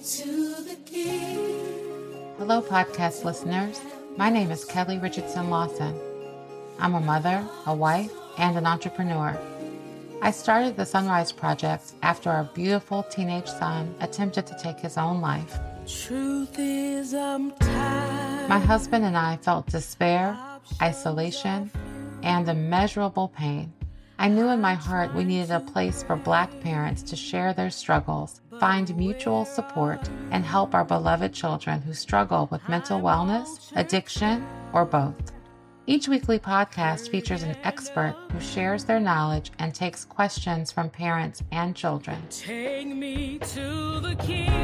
to the King. Hello, podcast listeners. My name is Kelly Richardson Lawson. I'm a mother, a wife, and an entrepreneur. I started the Sunrise Project after our beautiful teenage son attempted to take his own life. Truth is, I'm tired. My husband and I felt despair, isolation, and immeasurable pain. I knew in my heart we needed a place for Black parents to share their struggles, find mutual support, and help our beloved children who struggle with mental wellness, addiction, or both. Each weekly podcast features an expert who shares their knowledge and takes questions from parents and children. Take me to the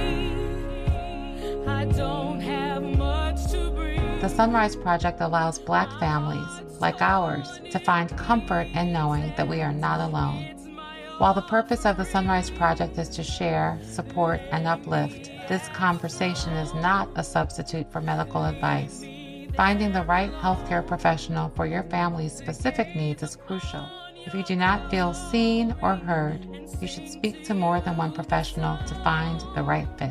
King. I don't have much to bring. The Sunrise Project allows Black families, like ours, to find comfort in knowing that we are not alone. While the purpose of the Sunrise Project is to share, support, and uplift, this conversation is not a substitute for medical advice. Finding the right healthcare professional for your family's specific needs is crucial. If you do not feel seen or heard, you should speak to more than one professional to find the right fit.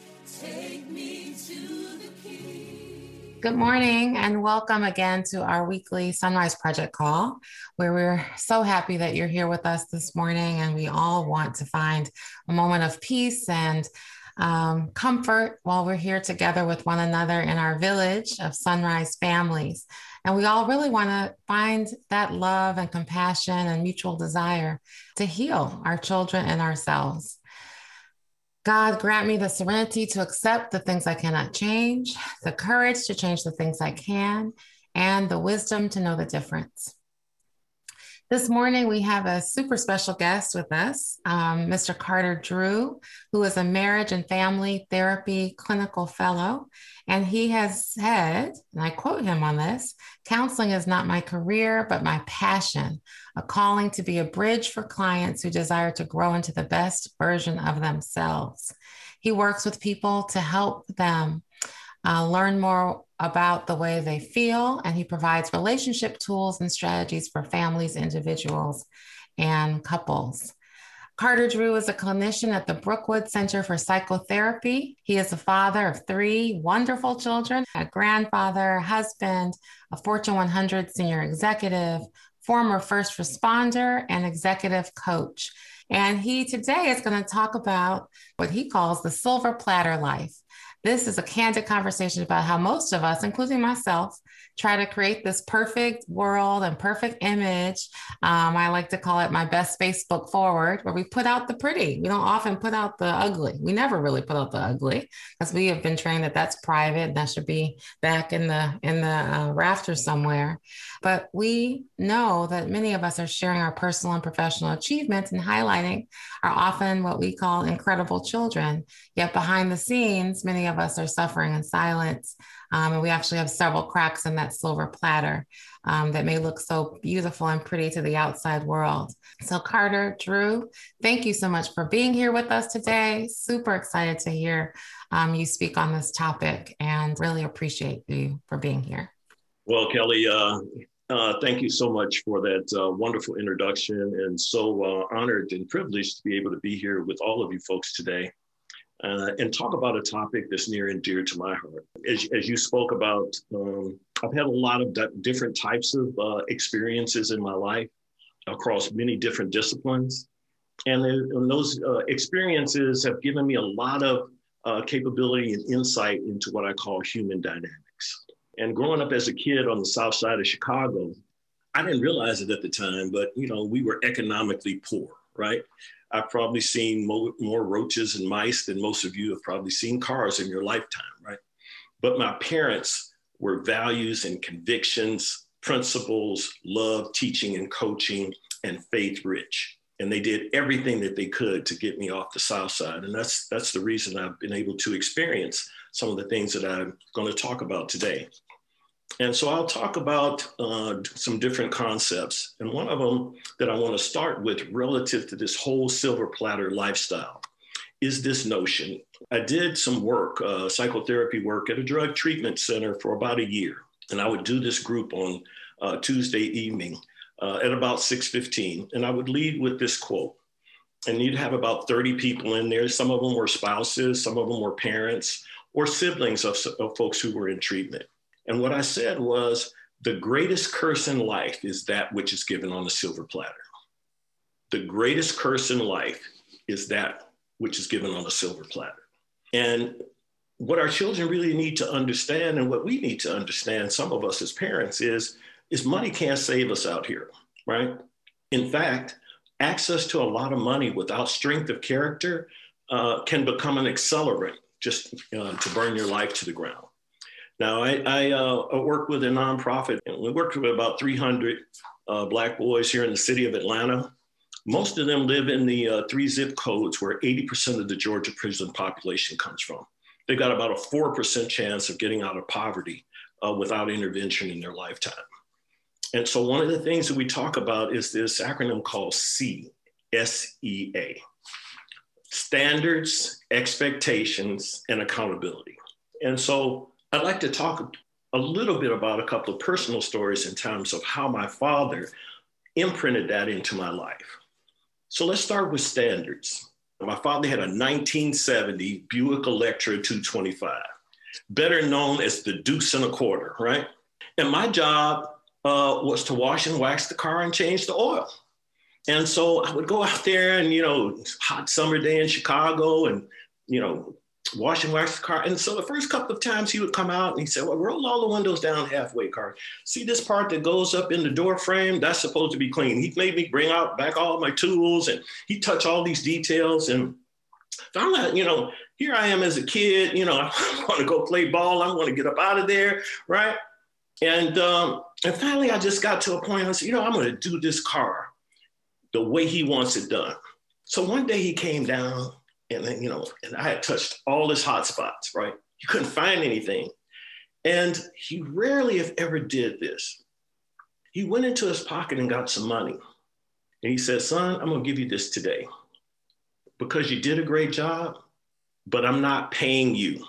Good morning and welcome again to our weekly Sunrise Project call, where we're so happy that you're here with us this morning, and we all want to find a moment of peace and comfort while we're here together with one another in our village of Sunrise families. And we all really want to find that love and compassion and mutual desire to heal our children and ourselves. God, grant me the serenity to accept the things I cannot change, the courage to change the things I can, and the wisdom to know the difference. This morning, we have a super special guest with us, Mr. Carter Drew, who is a marriage and family therapy clinical fellow. And he has said, and I quote him on this, "Counseling is not my career, but my passion, a calling to be a bridge for clients who desire to grow into the best version of themselves." He works with people to help them learn more about the way they feel, and he provides relationship tools and strategies for families, individuals, and couples. Carter Drew is a clinician at the Brookwood Center for Psychotherapy. He is a father of 3 wonderful children, a grandfather, husband, a Fortune 100 senior executive, former first responder, and executive coach. And he today is going to talk about what he calls the silver platter life. This is a candid conversation about how most of us, including myself, try to create this perfect world and perfect image. I like to call it my best Facebook forward, where we put out the pretty. We don't often put out the ugly. We never really put out the ugly, because we have been trained that that's private and that should be back in the rafters somewhere. But we know that many of us are sharing our personal and professional achievements and highlighting are often what we call incredible children. Yet behind the scenes, many of us are suffering in silence. And we actually have several cracks in that silver platter that may look so beautiful and pretty to the outside world. So Carter Drew, thank you so much for being here with us today. Super excited to hear you speak on this topic, and really appreciate you for being here. Well, Kelly, thank you so much for that wonderful introduction, and so honored and privileged to be able to be here with all of you folks today. And talk about a topic that's near and dear to my heart. As you spoke about, I've had a lot of different types of experiences in my life across many different disciplines. And those experiences have given me a lot of capability and insight into what I call human dynamics. And growing up as a kid on the south side of Chicago, I didn't realize it at the time, but we were economically poor, right? I've probably seen more roaches and mice than most of you have probably seen cars in your lifetime, right? But my parents were values and convictions, principles, love, teaching and coaching, and faith rich. And they did everything that they could to get me off the south side. And that's the reason I've been able to experience some of the things that I'm going to talk about today. And so I'll talk about some different concepts. And one of them that I want to start with relative to this whole silver platter lifestyle is this notion. I did some work, psychotherapy work at a drug treatment center for about a year. And I would do this group on Tuesday evening at about 6:15. And I would lead with this quote: And you'd have about 30 people in there. Some of them were spouses, some of them were parents or siblings of folks who were in treatment. And what I said was, the greatest curse in life is that which is given on a silver platter. The greatest curse in life is that which is given on a silver platter. And what our children really need to understand, and what we need to understand, some of us as parents, is money can't save us out here, right? In fact, access to a lot of money without strength of character can become an accelerant just to burn your life to the ground. Now, I work with a nonprofit, and we worked with about 300 Black boys here in the city of Atlanta. Most of them live in the 3 zip codes where 80% of the Georgia prison population comes from. They've got about a 4% chance of getting out of poverty without intervention in their lifetime. And so one of the things that we talk about is this acronym called SEA, S-E-A. Standards, expectations, and accountability. And so I'd like to talk a little bit about a couple of personal stories in terms of how my father imprinted that into my life. So let's start with standards. My father had a 1970 Buick Electra 225, better known as the deuce and a quarter, right? And my job was to wash and wax the car and change the oil. And so I would go out there and, hot summer day in Chicago and, wash and wax the car. And so the first couple of times he would come out and he said, well, roll all the windows down halfway, car. See this part that goes up in the door frame? That's supposed to be clean. He made me bring out back all my tools, and he touched all these details. And found out, here I am as a kid, I want to go play ball. I want to get up out of there, right? And finally, I just got to a point, I said, I'm going to do this car the way he wants it done. So one day he came down and I had touched all his hot spots, right? You couldn't find anything. And he rarely, if ever, did this. He went into his pocket and got some money. And he said, son, I'm going to give you this today because you did a great job, but I'm not paying you.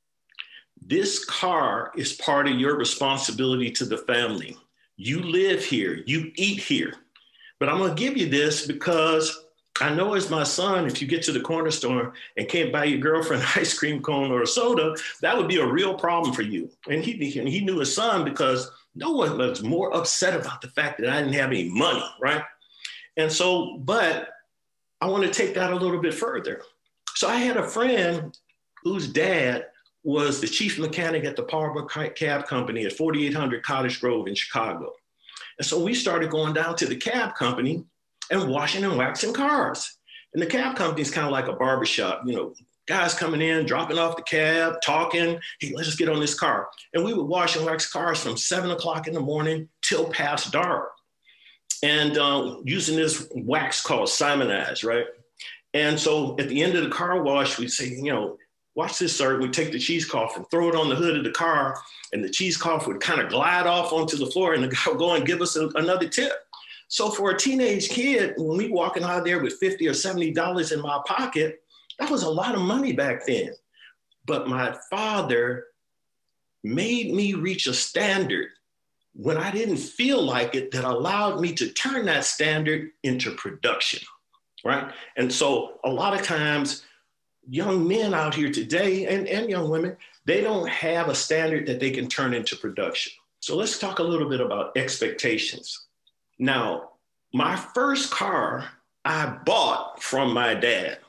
This car is part of your responsibility to the family. You live here, you eat here, but I'm going to give you this because I know as my son, if you get to the corner store and can't buy your girlfriend an ice cream cone or a soda, that would be a real problem for you. And he knew his son because no one was more upset about the fact that I didn't have any money, right? And so, but I want to take that a little bit further. So I had a friend whose dad was the chief mechanic at the Power Cab Company at 4800 Cottage Grove in Chicago. And so we started going down to the cab company and washing and waxing cars. And the cab company is kind of like a barbershop, guys coming in, dropping off the cab, talking, hey, let's just get on this car. And we would wash and wax cars from 7 o'clock in the morning till past dark. And using this wax called Simonize, right? And so at the end of the car wash, we'd say, watch this, sir. We take the cheesecloth and throw it on the hood of the car, and the cheesecloth would kind of glide off onto the floor, and the guy would go and give us another tip. So for a teenage kid, when we walking out there with $50 or $70 in my pocket, that was a lot of money back then. But my father made me reach a standard when I didn't feel like it that allowed me to turn that standard into production, right? And so a lot of times, young men out here today and young women, they don't have a standard that they can turn into production. So let's talk a little bit about expectations. Now, my first car I bought from my dad.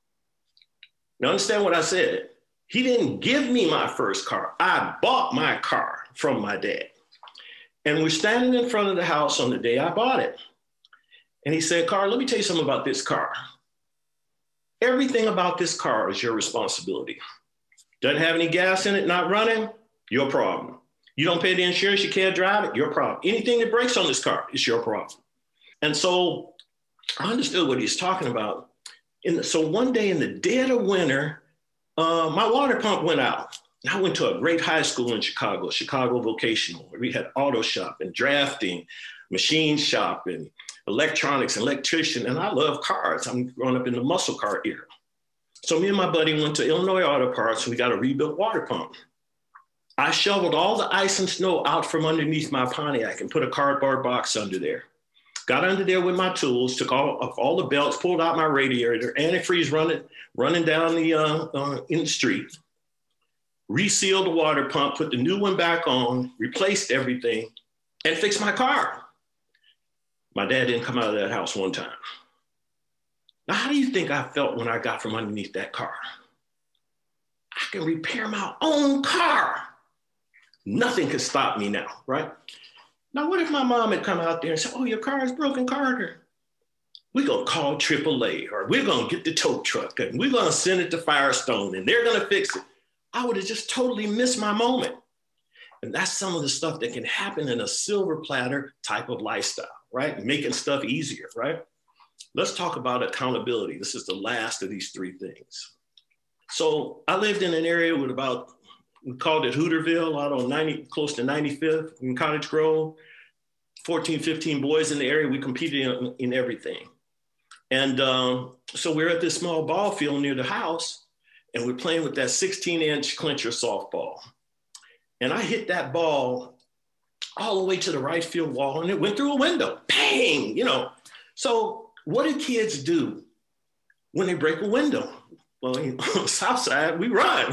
Now understand what I said. He didn't give me my first car. I bought my car from my dad. And we're standing in front of the house on the day I bought it. And he said, Carl, let me tell you something about this car. Everything about this car is your responsibility. Doesn't have any gas in it, not running, your problem. You don't pay the insurance, you can't drive it, your problem. Anything that breaks on this car is your problem. And so I understood what he's talking about. So one day in the dead of winter, my water pump went out. I went to a great high school in Chicago, Chicago Vocational, where we had auto shop and drafting, machine shop and electronics, electrician, and I love cars. I'm growing up in the muscle car era. So me and my buddy went to Illinois Auto Parts and we got a rebuilt water pump. I shoveled all the ice and snow out from underneath my Pontiac and put a cardboard box under there. got under there with my tools, took off all the belts, pulled out my radiator, antifreeze running down in the street, resealed the water pump, put the new one back on, replaced everything, and fixed my car. My dad didn't come out of that house one time. Now, how do you think I felt when I got from underneath that car? I can repair my own car. Nothing could stop me now, right? Now, what if my mom had come out there and said, oh, your car is broken, Carter? We're going to call AAA, or we're going to get the tow truck, and we're going to send it to Firestone, and they're going to fix it. I would have just totally missed my moment. And that's some of the stuff that can happen in a silver platter type of lifestyle, right? Making stuff easier, right? Let's talk about accountability. This is the last of these three things. So I lived in an area with we called it Hooterville, out on close to 95th in Cottage Grove, 14, 15 boys in the area. We competed in everything. And so we're at this small ball field near the house, and we're playing with that 16-inch clincher softball. And I hit that ball all the way to the right field wall, and it went through a window, bang, So what do kids do when they break a window? Well, on the South Side, we run,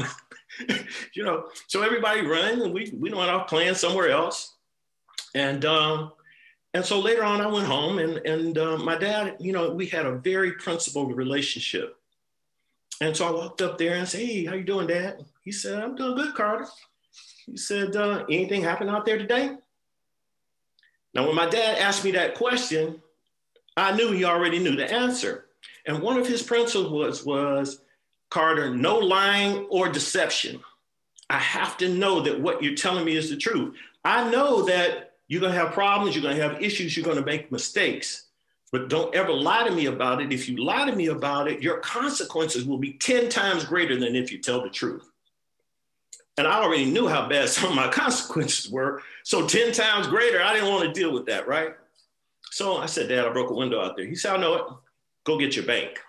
so everybody ran, and we went off playing somewhere else. And so later on, I went home, and my dad, we had a very principled relationship. And so I walked up there and said, hey, how you doing, Dad? He said, I'm doing good, Carter. He said, anything happen out there today? Now, when my dad asked me that question, I knew he already knew the answer. And one of his principles was, Carter, no lying or deception. I have to know that what you're telling me is the truth. I know that you're going to have problems, you're going to have issues, you're going to make mistakes, but don't ever lie to me about it. If you lie to me about it, your consequences will be 10 times greater than if you tell the truth. And I already knew how bad some of my consequences were. So 10 times greater, I didn't want to deal with that, right? So I said, Dad, I broke a window out there. He said, I know it. Go get your bank.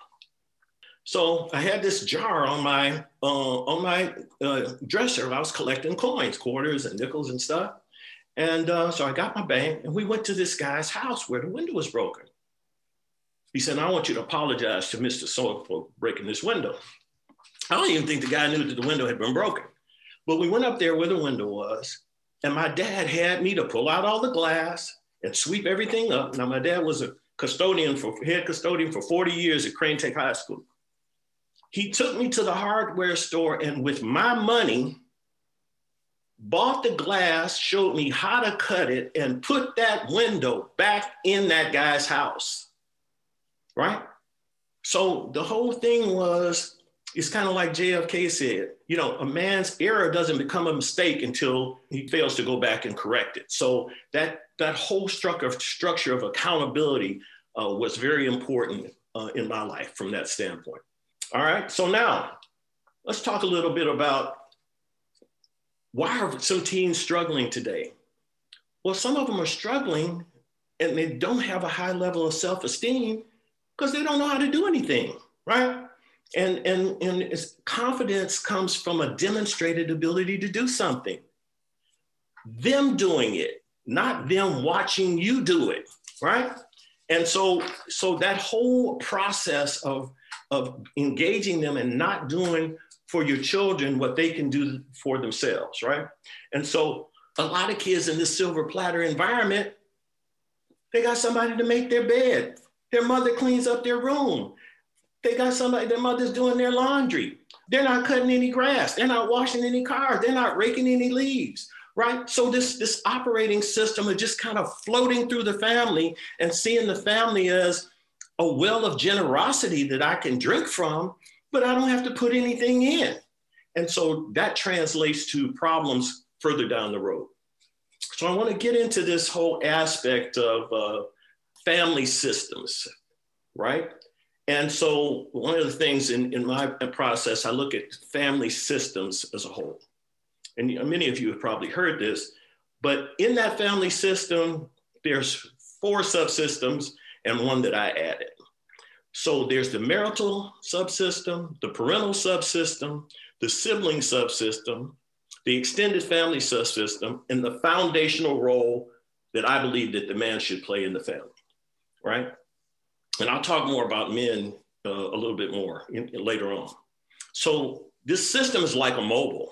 So I had this jar on my dresser. I was collecting coins, quarters and nickels and stuff. And so I got my bank, and we went to this guy's house where the window was broken. He said, I want you to apologize to Mr. So for breaking this window. I don't even think the guy knew that the window had been broken. But we went up there where the window was, and my dad had me to pull out all the glass and sweep everything up. Now, my dad was a head custodian for 40 years at Crane Tech High School. He took me to the hardware store, and with my money, bought the glass, showed me how to cut it, and put that window back in that guy's house, right? So the whole thing was, it's kind of like JFK said, a man's error doesn't become a mistake until he fails to go back and correct it. So that whole structure of accountability was very important in my life from that standpoint. All right, so now let's talk a little bit about why are some teens struggling today? Well, some of them are struggling and they don't have a high level of self-esteem because they don't know how to do anything, right? And confidence comes from a demonstrated ability to do something. Them doing it, not them watching you do it, right? And so that whole process of engaging them and not doing for your children what they can do for themselves, right? And so a lot of kids in this silver platter environment, they got somebody to make their bed. Their mother cleans up their room. They got their mother's doing their laundry. They're not cutting any grass. They're not washing any cars. They're not raking any leaves, right? So this operating system is just kind of floating through the family and seeing the family as a well of generosity that I can drink from, but I don't have to put anything in. And so that translates to problems further down the road. So I want to get into this whole aspect of family systems, right? And so one of the things in my process, I look at family systems as a whole. And many of you have probably heard this, but in that family system, there's 4 subsystems and one that I added. So there's the marital subsystem, the parental subsystem, the sibling subsystem, the extended family subsystem, and the foundational role that I believe that the man should play in the family. right? And I'll talk more about men a little bit more later on. So this system is like a mobile.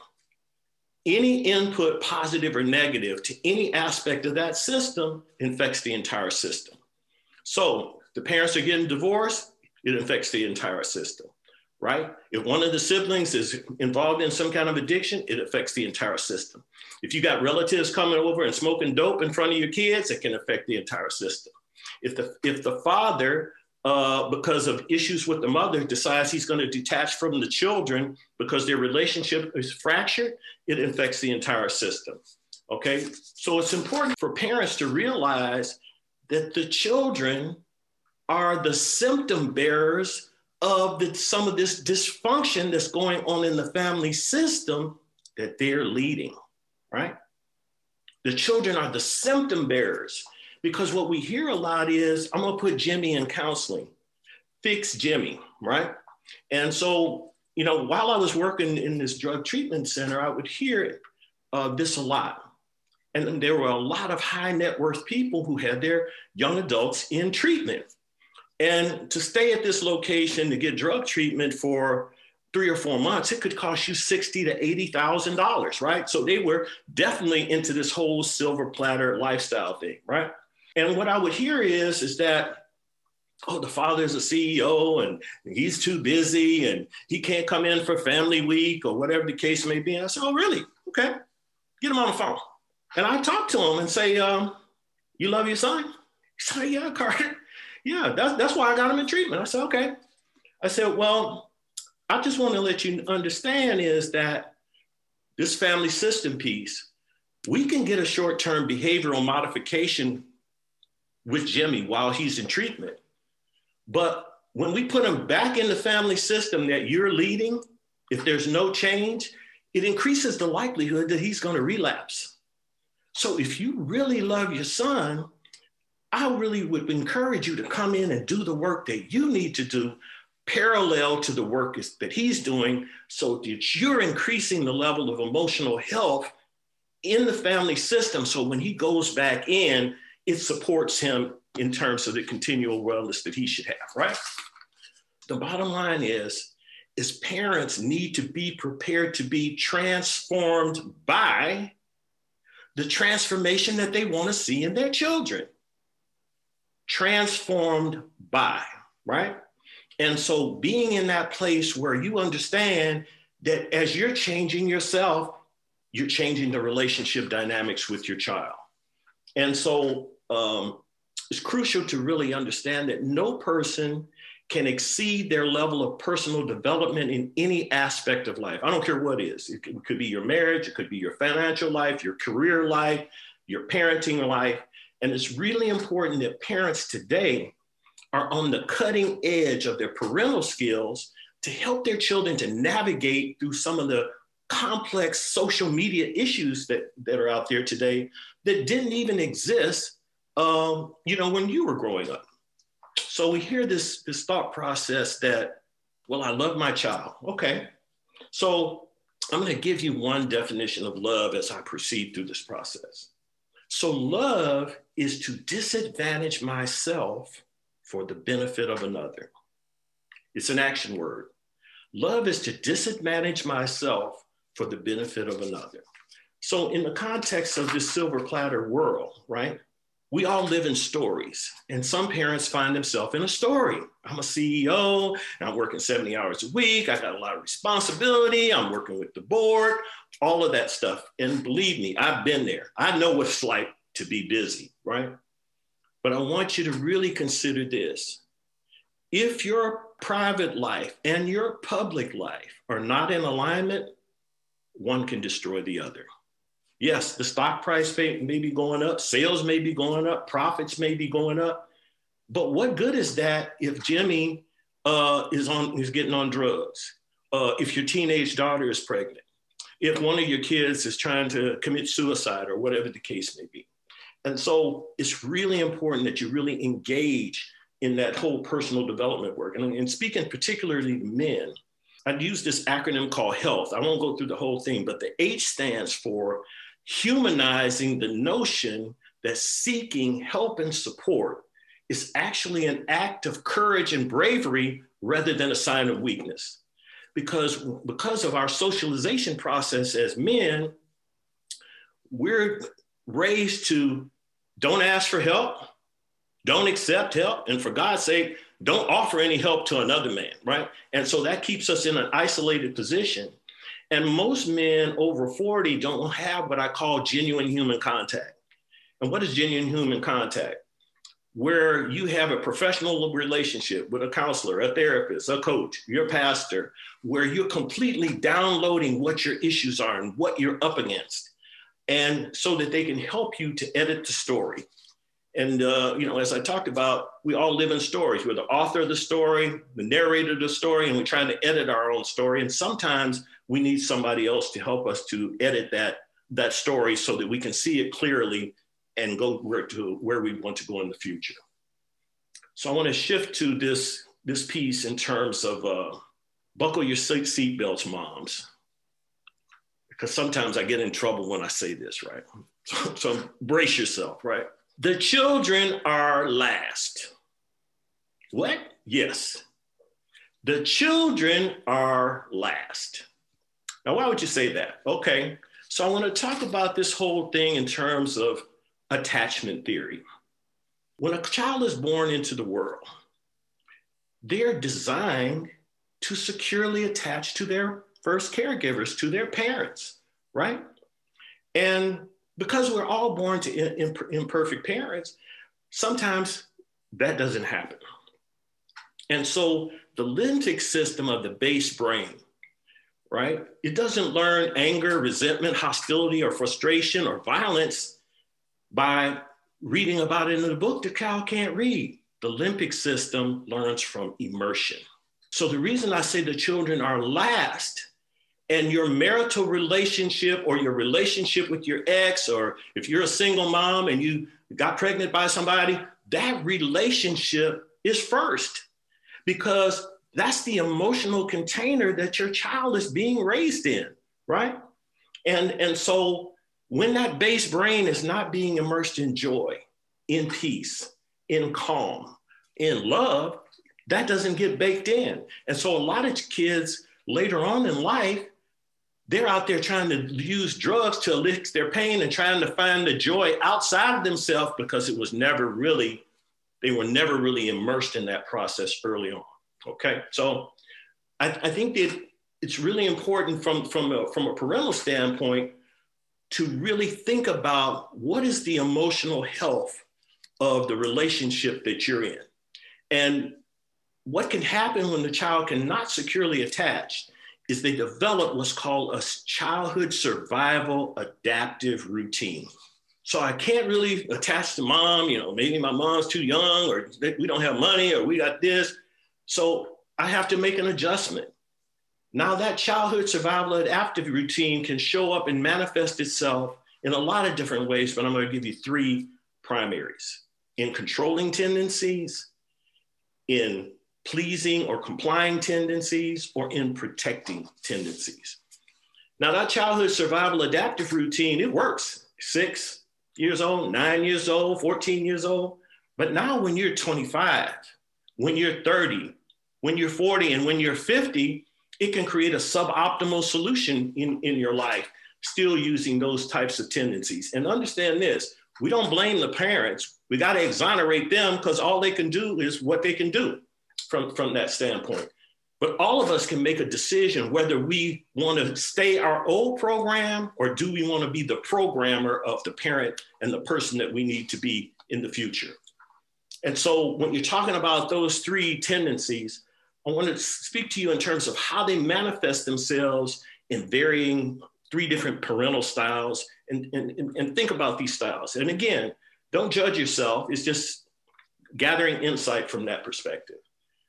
Any input, positive or negative, to any aspect of that system affects the entire system. So the parents are getting divorced, it affects the entire system, right? If one of the siblings is involved in some kind of addiction, it affects the entire system. If you got relatives coming over and smoking dope in front of your kids, it can affect the entire system. If the father, because of issues with the mother, decides he's going to detach from the children because their relationship is fractured, it affects the entire system, okay? So it's important for parents to realize that the children are the symptom bearers of some of this dysfunction that's going on in the family system that they're leading, right? The children are the symptom bearers, because what we hear a lot is, I'm gonna put Jimmy in counseling, fix Jimmy, right? And so, you know, while I was working in this drug treatment center, I would hear this a lot. And there were a lot of high net worth people who had their young adults in treatment. And to stay at this location to get drug treatment for 3 or 4 months, it could cost you $60,000 to $80,000, right? So they were definitely into this whole silver platter lifestyle thing, right? And what I would hear is that, oh, the father's a CEO and he's too busy and he can't come in for family week or whatever the case may be. And I said, oh, really? Okay, get him on the phone. And I talk to him and say, you love your son? He said, yeah, Carter. Yeah, that's why I got him in treatment. I said, okay. I said, well, I just want to let you understand is that this family system piece, we can get a short-term behavioral modification with Jimmy while he's in treatment. But when we put him back in the family system that you're leading, if there's no change, it increases the likelihood that he's going to relapse. So if you really love your son, I really would encourage you to come in and do the work that you need to do parallel to the work that he's doing, so that you're increasing the level of emotional health in the family system. So when he goes back in, it supports him in terms of the continual wellness that he should have, right? The bottom line is parents need to be prepared to be transformed by the transformation that they want to see in their children. Transformed by, right? And so being in that place where you understand that as you're changing yourself, you're changing the relationship dynamics with your child. And so it's crucial to really understand that no person can exceed their level of personal development in any aspect of life. I don't care what it is. It could be your marriage, it could be your financial life, your career life, your parenting life. And it's really important that parents today are on the cutting edge of their parental skills to help their children to navigate through some of the complex social media issues that are out there today that didn't even exist, when you were growing up. So we hear this thought process that, well, I love my child. Okay, so I'm going to give you one definition of love as I proceed through this process. So love is to disadvantage myself for the benefit of another. It's an action word. Love is to disadvantage myself for the benefit of another. So in the context of this silver platter world, right, we all live in stories, and some parents find themselves in a story. I'm a CEO, and I'm working 70 hours a week. I got a lot of responsibility. I'm working with the board, all of that stuff. And believe me, I've been there. I know what it's like to be busy, right? But I want you to really consider this. If your private life and your public life are not in alignment, one can destroy the other. Yes, the stock price may be going up, sales may be going up, profits may be going up. But what good is that if Jimmy is getting on drugs? If your teenage daughter is pregnant? If one of your kids is trying to commit suicide or whatever the case may be? And so it's really important that you really engage in that whole personal development work. And speaking particularly to men, I'd use this acronym called HEALTH. I won't go through the whole thing, but the H stands for humanizing the notion that seeking help and support is actually an act of courage and bravery rather than a sign of weakness. Because of our socialization process as men, we're raised to don't ask for help, don't accept help, and for God's sake, don't offer any help to another man, right? And so that keeps us in an isolated position. And most men over 40 don't have what I call genuine human contact. And what is genuine human contact? Where you have a professional relationship with a counselor, a therapist, a coach, your pastor, where you're completely downloading what your issues are and what you're up against. And so that they can help you to edit the story. And, as I talked about, we all live in stories. We're the author of the story, the narrator of the story, and we're trying to edit our own story. And sometimes we need somebody else to help us to edit that story so that we can see it clearly and go where we want to go in the future. So I want to shift to this piece in terms of buckle your seatbelts, moms, because sometimes I get in trouble when I say this, right? So brace yourself, right? The children are last. What? Yes. The children are last. Now, why would you say that? Okay, so I want to talk about this whole thing in terms of attachment theory. When a child is born into the world, they're designed to securely attach to their first caregivers, to their parents, right? And because we're all born to imperfect parents, sometimes that doesn't happen. And so the limbic system of the base brain, right? It doesn't learn anger, resentment, hostility, or frustration or violence by reading about it in a book the child can't read. The limbic system learns from immersion. So the reason I say the children are last, and your marital relationship or your relationship with your ex, or if you're a single mom and you got pregnant by somebody, that relationship is first, because that's the emotional container that your child is being raised in, right? And so when that base brain is not being immersed in joy, in peace, in calm, in love, that doesn't get baked in. And so a lot of kids later on in life, they're out there trying to use drugs to allay their pain and trying to find the joy outside of themselves because they were never really immersed in that process early on. Okay, so I think that it's really important from a parental standpoint to really think about what is the emotional health of the relationship that you're in, and what can happen when the child cannot securely attach is they develop what's called a childhood survival adaptive routine. So I can't really attach to mom, maybe my mom's too young, or we don't have money, or we got this. So I have to make an adjustment. Now that childhood survival adaptive routine can show up and manifest itself in a lot of different ways, but I'm going to give you three primaries: in controlling tendencies, in pleasing or complying tendencies, or in protecting tendencies. Now that childhood survival adaptive routine, it works. 6 years old, 9 years old, 14 years old. But now when you're 25, when you're 30, when you're 40, and when you're 50, it can create a suboptimal solution in your life, still using those types of tendencies. And understand this, we don't blame the parents. We got to exonerate them because all they can do is what they can do from that standpoint. But all of us can make a decision whether we want to stay our old program or do we want to be the programmer of the parent and the person that we need to be in the future. And so when you're talking about those three tendencies, I want to speak to you in terms of how they manifest themselves in varying three different parental styles, and think about these styles. And again, don't judge yourself. It's just gathering insight from that perspective.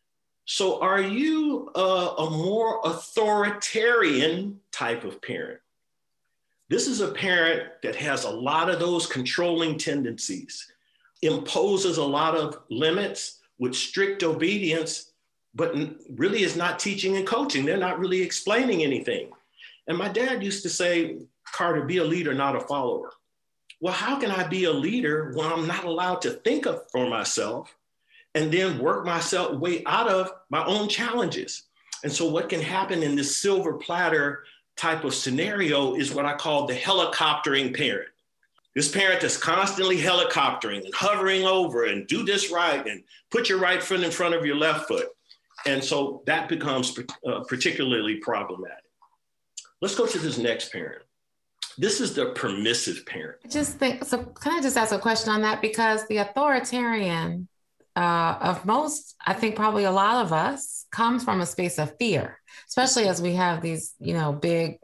So are you a more authoritarian type of parent? This is a parent that has a lot of those controlling tendencies, imposes a lot of limits with strict obedience, but really is not teaching and coaching. They're not really explaining anything. And my dad used to say, Carter, be a leader, not a follower. Well, how can I be a leader when I'm not allowed to think for myself? and then work myself way out of my own challenges. And so what can happen in this silver platter type of scenario is what I call the helicoptering parent. This parent that's constantly helicoptering and hovering over and do this right and put your right foot in front of your left foot. And so that becomes particularly problematic. Let's go to this next parent. This is the permissive parent. So can I just ask a question on that? Because the authoritarian of most, I think probably a lot of us, comes from a space of fear, especially as we have these, big,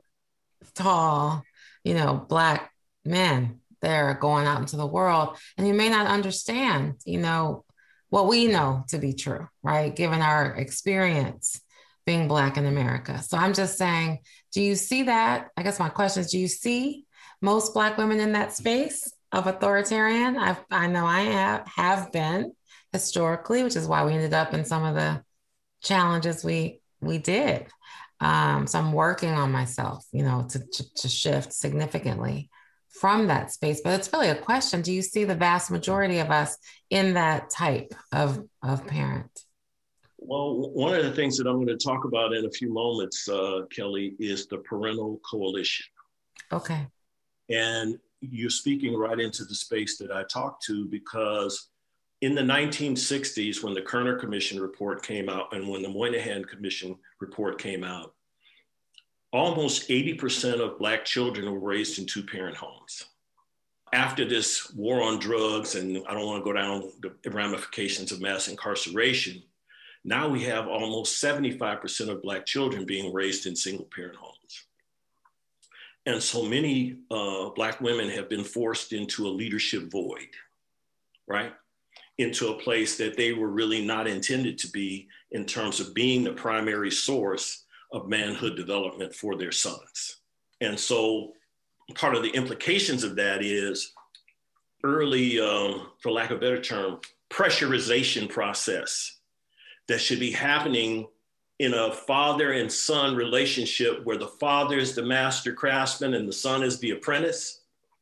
tall, Black men there going out into the world. And you may not understand, what we know to be true, right? Given our experience being Black in America. So I'm just saying, do you see that? I guess my question is, do you see most Black women in that space of authoritarian? I know I have been historically, which is why we ended up in some of the challenges we did. So I'm working on myself, to shift significantly from that space. But it's really a question. Do you see the vast majority of us in that type of parent? Well, one of the things that I'm going to talk about in a few moments, Kelly, is the parental coalition. Okay. And you're speaking right into the space that I talked to, because in the 1960s, when the Kerner Commission report came out and when the Moynihan Commission report came out, almost 80% of Black children were raised in two-parent homes. After this war on drugs, and I don't want to go down the ramifications of mass incarceration, now we have almost 75% of Black children being raised in single-parent homes. And so many Black women have been forced into a leadership void, right? Into a place that they were really not intended to be in terms of being the primary source of manhood development for their sons. And so part of the implications of that is early, for lack of a better term, pressurization process that should be happening in a father and son relationship where the father is the master craftsman and the son is the apprentice.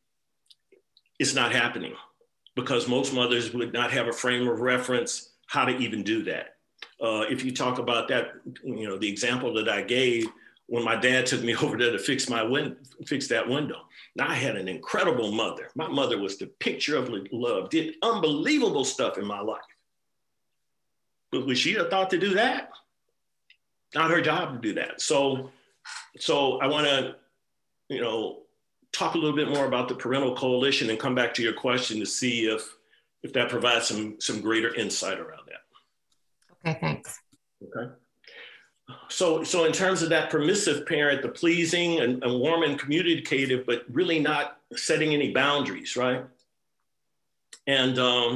It's not happening because most mothers would not have a frame of reference how to even do that. If you talk about that, the example that I gave, when my dad took me over there to fix that window. Now I had an incredible mother. My mother was the picture of love, did unbelievable stuff in my life. But would she have thought to do that? Not her job to do that. So I want to, talk a little bit more about the parental coalition and come back to your question to see if that provides some greater insight around that. Okay, thanks. Okay. So in terms of that permissive parent, the pleasing and warm and communicative, but really not setting any boundaries, right? And,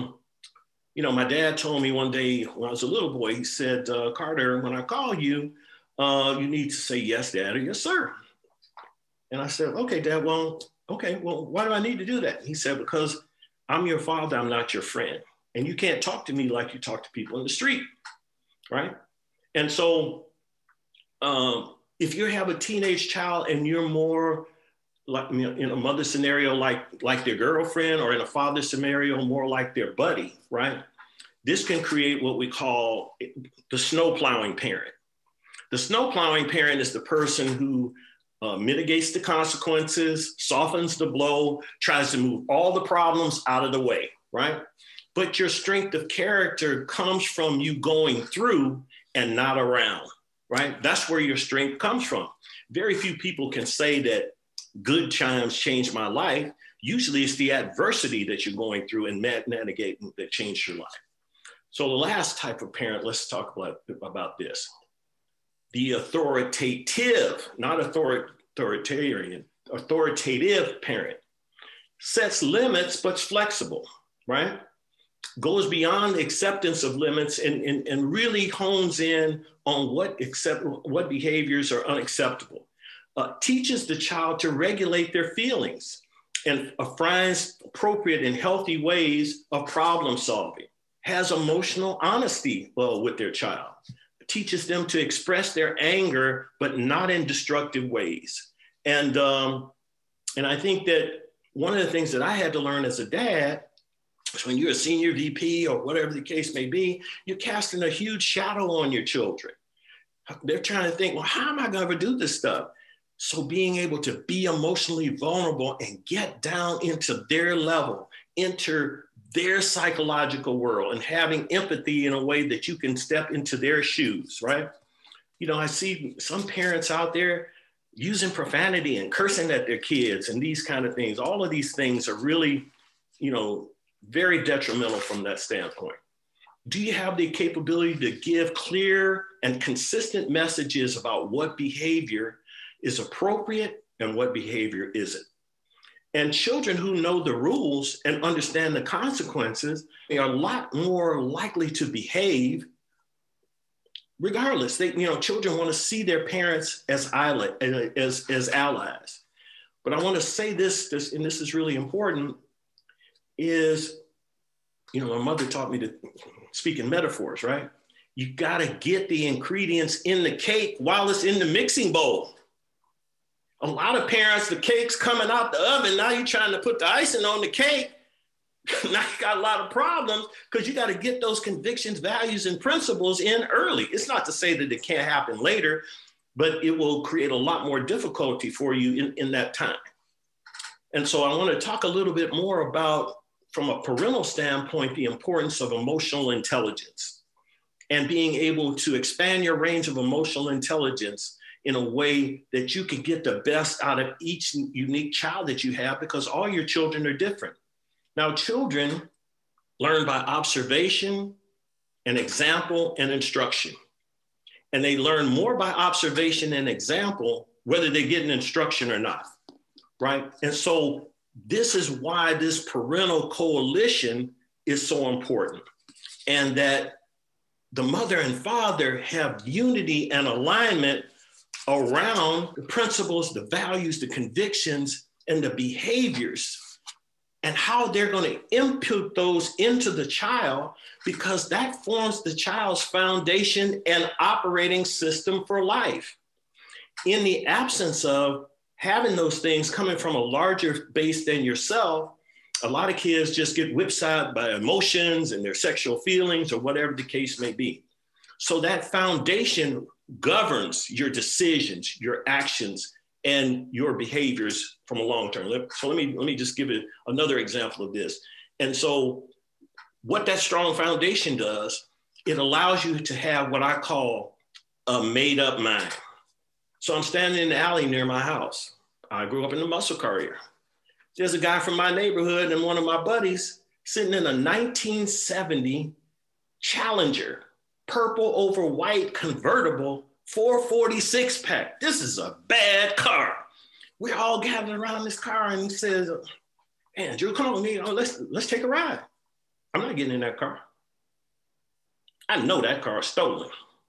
my dad told me one day when I was a little boy, he said, Carter, when I call you, you need to say yes, Dad, or yes, sir. And I said, okay, Dad, well, why do I need to do that? He said, because I'm your father, I'm not your friend. And you can't talk to me like you talk to people in the street, right? And so if you have a teenage child and you're more like in a mother scenario, like their girlfriend, or in a father scenario, more like their buddy, right? This can create what we call the snow plowing parent. The snow plowing parent is the person who mitigates the consequences, softens the blow, tries to move all the problems out of the way, right? But your strength of character comes from you going through and not around, right? That's where your strength comes from. Very few people can say that good times changed my life. Usually it's the adversity that you're going through and navigating that changed your life. So the last type of parent, let's talk about this. The authoritative, not authoritarian, authoritative parent sets limits, but's flexible, right? Goes beyond acceptance of limits and really hones in on what behaviors are unacceptable. Teaches the child to regulate their feelings and finds appropriate and healthy ways of problem solving. Has emotional honesty with their child. Teaches them to express their anger, but not in destructive ways. And I think that one of the things that I had to learn as a dad when you're a senior VP or whatever the case may be, you're casting a huge shadow on your children. They're trying to think, well, how am I going to do this stuff? So being able to be emotionally vulnerable and get down into their level, enter their psychological world, and having empathy in a way that you can step into their shoes, right? You know, I see some parents out there using profanity and cursing at their kids and these kind of things. All of these things are really, you know, very detrimental from that standpoint. Do you have the capability to give clear and consistent messages about what behavior is appropriate and what behavior isn't? And children who know the rules and understand the consequences, they are a lot more likely to behave regardless. Children want to see their parents as allies. But I want to say this, and this is really important, is, my mother taught me to speak in metaphors, right? You got to get the ingredients in the cake while it's in the mixing bowl. A lot of parents, the cake's coming out the oven. Now you're trying to put the icing on the cake. Now you got a lot of problems because you got to get those convictions, values, and principles in early. It's not to say that it can't happen later, but it will create a lot more difficulty for you in that time. And so I want to talk a little bit more about, from a parental standpoint, the importance of emotional intelligence and being able to expand your range of emotional intelligence in a way that you can get the best out of each unique child that you have, because all your children are different. Now, children learn by observation and example and instruction. And they learn more by observation and example, whether they get an instruction or not, right? And so this is why this parental coalition is so important, and that the mother and father have unity and alignment around the principles, the values, the convictions, and the behaviors, and how they're going to input those into the child, because that forms the child's foundation and operating system for life. In the absence of having those things coming from a larger base than yourself, a lot of kids just get whipsawed by emotions and their sexual feelings or whatever the case may be. So that foundation governs your decisions, your actions, and your behaviors from a long term. So let me just give it another example of this. And so what that strong foundation does, it allows you to have what I call a made up mind. So I'm standing in the alley near my house. I grew up in the muscle car area. There's a guy from my neighborhood and one of my buddies sitting in a 1970 Challenger, purple over white convertible 446 pack. This is a bad car. We're all gathered around this car, and he says, "Man, Drew, come on with me. Let's take a ride." I'm not getting in that car. I know that car is stolen.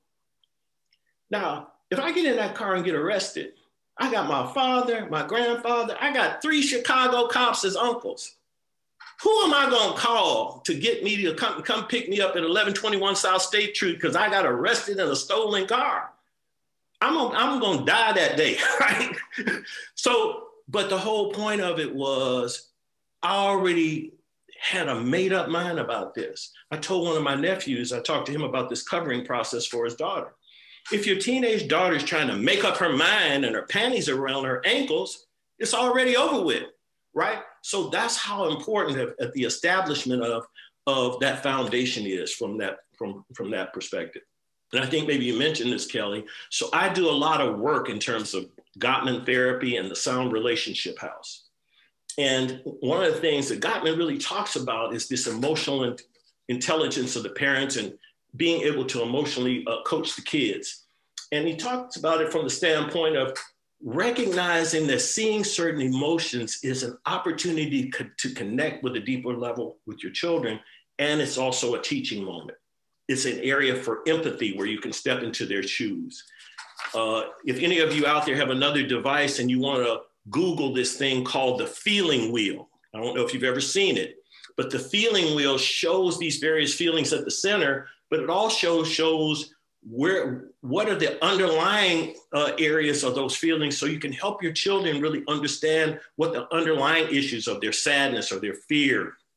Now, if I get in that car and get arrested, I got my father, my grandfather, I got 3 Chicago cops as uncles. Who am I going to call to get me to come pick me up at 1121 South State Street because I got arrested in a stolen car? I'm going to die that day, right? So, but the whole point of it was I already had a made up mind about this. I told one of my nephews, I talked to him about this covering process for his daughter. If your teenage daughter is trying to make up her mind and her panties are around her ankles, it's already over with, right? So that's how important at the establishment of that foundation is from that perspective. And I think maybe you mentioned this, Kelly. So I do a lot of work in terms of Gottman therapy and the Sound Relationship House. And one of the things that Gottman really talks about is this emotional intelligence of the parents and being able to emotionally coach the kids. And he talks about it from the standpoint of recognizing that seeing certain emotions is an opportunity to connect with a deeper level with your children. And it's also a teaching moment. It's an area for empathy where you can step into their shoes. If any of you out there have another device and you want to Google this thing called the feeling wheel, I don't know if you've ever seen it, but the feeling wheel shows these various feelings at the center, but it also shows what are the underlying areas of those feelings, so you can help your children really understand what the underlying issues of their sadness or their fear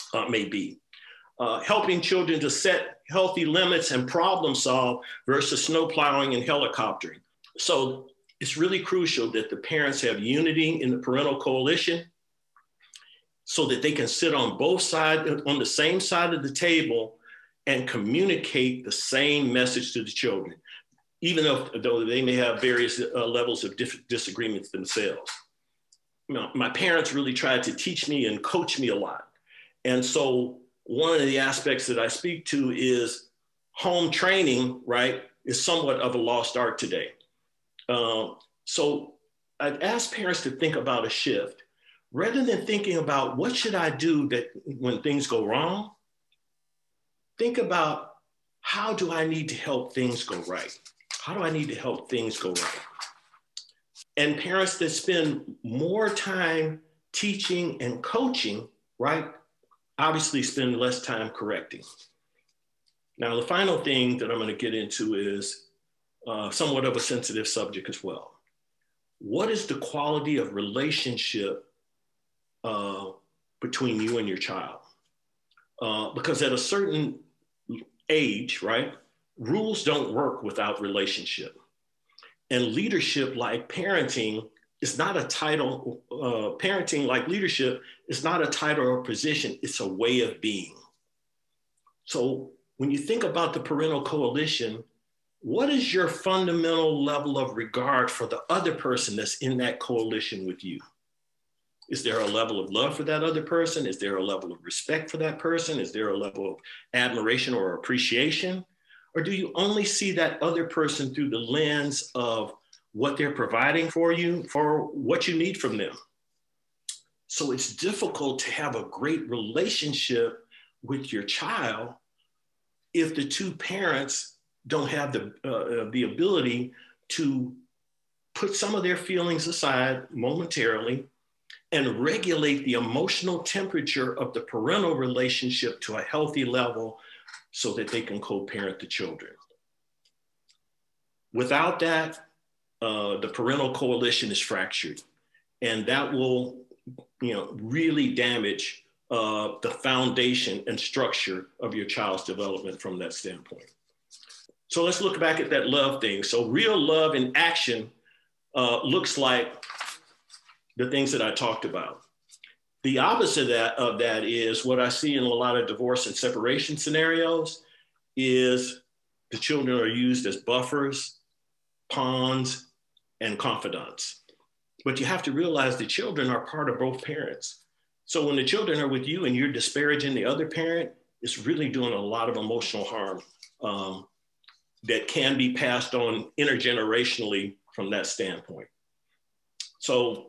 may be. Helping children to set healthy limits and problem solve versus snow plowing and helicoptering. So it's really crucial that the parents have unity in the parental coalition so that they can sit on both sides, on the same side of the table, and communicate the same message to the children, even though they may have various levels of disagreements themselves. You know, my parents really tried to teach me and coach me a lot. And so one of the aspects that I speak to is home training, right, is somewhat of a lost art today. So I'd ask parents to think about a shift. Rather than thinking about what should I do that when things go wrong, think about how do I need to help things go right? How do I need to help things go right? And parents that spend more time teaching and coaching, right, obviously spend less time correcting. Now, the final thing that I'm going to get into is somewhat of a sensitive subject as well. What is the quality of relationship between you and your child? Because at a certain age, right, rules don't work without relationship. And leadership, like parenting, is not a title. Parenting, like leadership, is not a title or position. It's a way of being. So when you think about the parental coalition, what is your fundamental level of regard for the other person that's in that coalition with you? Is there a level of love for that other person? Is there a level of respect for that person? Is there a level of admiration or appreciation? Or do you only see that other person through the lens of what they're providing for you, for what you need from them? So it's difficult to have a great relationship with your child if the two parents don't have the ability to put some of their feelings aside momentarily and regulate the emotional temperature of the parental relationship to a healthy level so that they can co-parent the children. Without that, the parental coalition is fractured, and that will, really damage the foundation and structure of your child's development from that standpoint. So let's look back at that love thing. So real love in action looks like the things that I talked about. The opposite of that is what I see in a lot of divorce and separation scenarios is the children are used as buffers, pawns, and confidants. But you have to realize the children are part of both parents. So when the children are with you and you're disparaging the other parent, it's really doing a lot of emotional harm that can be passed on intergenerationally from that standpoint. So